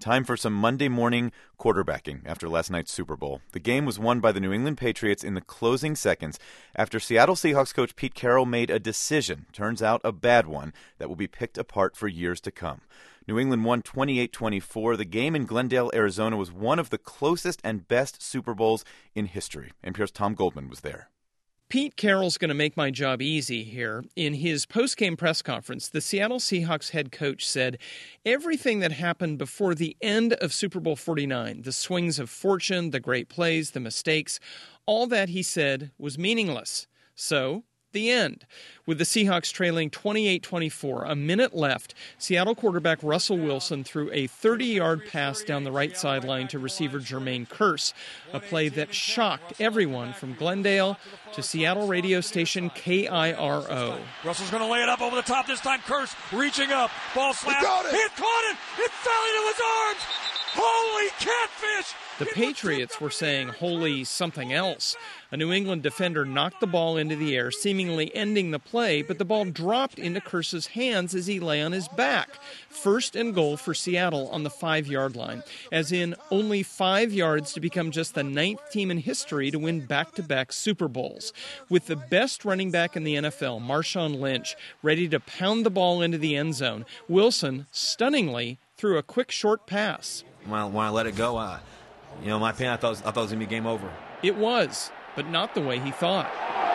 Time for some Monday morning quarterbacking after last night's Super Bowl. The game was won by the New England Patriots in the closing seconds after Seattle Seahawks coach Pete Carroll made a decision, turns out a bad one, that will be picked apart for years to come. New England won 28-24. The game in Glendale, Arizona was one of the closest and best Super Bowls in history. NPR's Tom Goldman was there. Pete Carroll's going to make my job easy here. In his post-game press conference, the Seattle Seahawks head coach said everything that happened before the end of Super Bowl 49, the swings of fortune, the great plays, the mistakes, all that, he said, was meaningless. So, the end. With the Seahawks trailing 28-24, a minute left, Seattle quarterback Russell Wilson threw a 30-yard pass down the right sideline to receiver Jermaine Kearse, a play that shocked everyone from Glendale to Seattle radio station KIRO. Russell's going to lay it up over the top this time. Kearse reaching up. Ball slapped. He caught it. It fell into his arms. Holy catfish! The Patriots were saying holy something else. A New England defender knocked the ball into the air, seemingly ending the play, but the ball dropped into Kearse's hands as he lay on his back. First and goal for Seattle on the 5-yard line, as in only 5 yards to become just the 9th team in history to win back-to-back Super Bowls. With the best running back in the NFL, Marshawn Lynch, ready to pound the ball into the end zone, Wilson, stunningly, threw a quick short pass. When I let it go, in my opinion, I thought it was going to be game over. It was, but not the way he thought.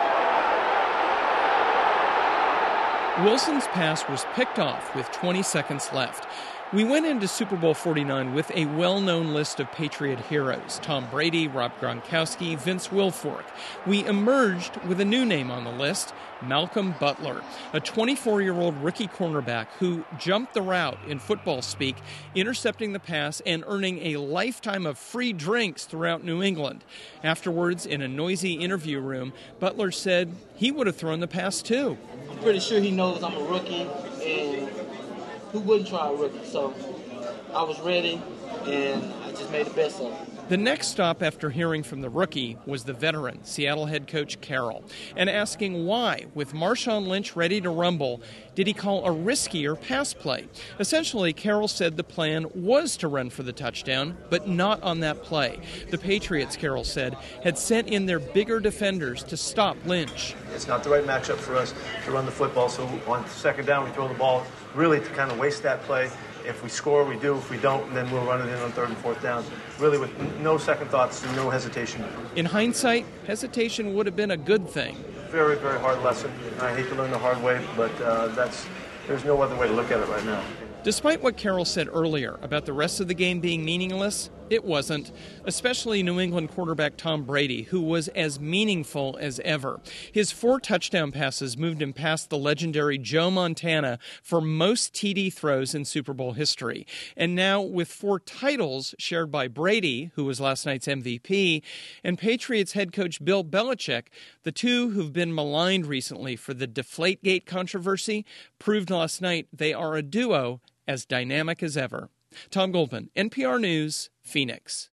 Wilson's pass was picked off with 20 seconds left. We went into Super Bowl 49 with a well-known list of Patriot heroes: Tom Brady, Rob Gronkowski, Vince Wilfork. We emerged with a new name on the list, Malcolm Butler, a 24-year-old rookie cornerback who jumped the route in football speak, intercepting the pass and earning a lifetime of free drinks throughout New England. Afterwards, in a noisy interview room, Butler said he would have thrown the pass too. I'm pretty sure he knows I'm a rookie, and who wouldn't try a rookie? So I was ready, and I just made the best of it. The next stop after hearing from the rookie was the veteran, Seattle head coach Carroll, and asking why, with Marshawn Lynch ready to rumble, did he call a riskier pass play? Essentially, Carroll said the plan was to run for the touchdown, but not on that play. The Patriots, Carroll said, had sent in their bigger defenders to stop Lynch. It's not the right matchup for us to run the football, so on second down we throw the ball really to kind of waste that play. If we score, we do. If we don't, then we'll run it in on third and fourth down. Really with no second thoughts and no hesitation. In hindsight, hesitation would have been a good thing. Very, very hard lesson. I hate to learn the hard way, but there's no other way to look at it right now. Despite what Carroll said earlier about the rest of the game being meaningless, it wasn't, especially New England quarterback Tom Brady, who was as meaningful as ever. His 4 touchdown passes moved him past the legendary Joe Montana for most TD throws in Super Bowl history. And now, with 4 titles shared by Brady, who was last night's MVP, and Patriots head coach Bill Belichick, the two who've been maligned recently for the Deflategate controversy, proved last night they are a duo as dynamic as ever. Tom Goldman, NPR News, Phoenix.